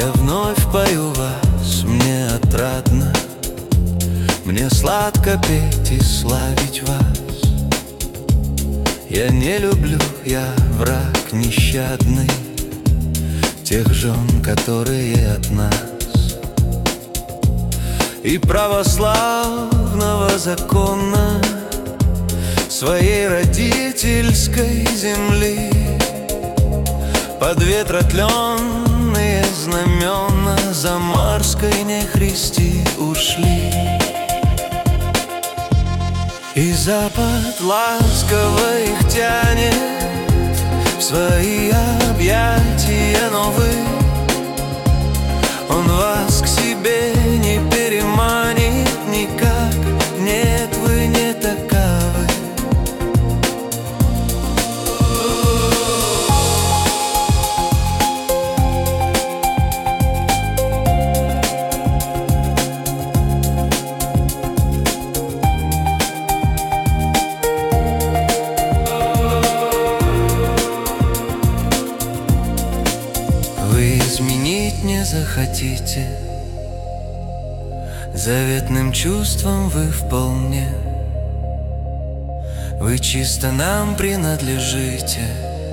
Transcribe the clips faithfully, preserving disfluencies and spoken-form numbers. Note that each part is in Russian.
Я вновь пою вас, мне отрадно, мне сладко петь и славить вас. Я не люблю, я враг нещадный тех жен, которые от нас, и православного закона своей родительской земли. Под ветротленные знамена заморской нехристи ушли. И Запад ласково их тянет в свои объятия, но вы, он вас к себе не переманит никак. Нет, вы не таковы. Вы изменить не захотите, заветным чувством вы вполне. Вы чисто нам принадлежите,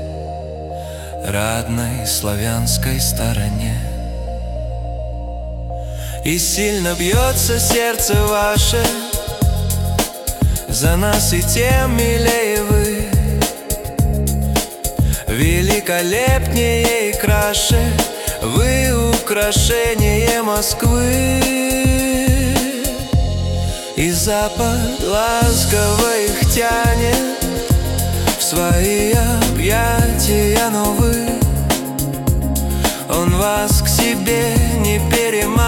родной славянской стороне. И сильно бьется сердце ваше за нас, и тем милее вы. Великолепнее и краше вы украшение Москвы. И Запад ласково их тянет в свои объятия, но вы, он вас к себе не переманит.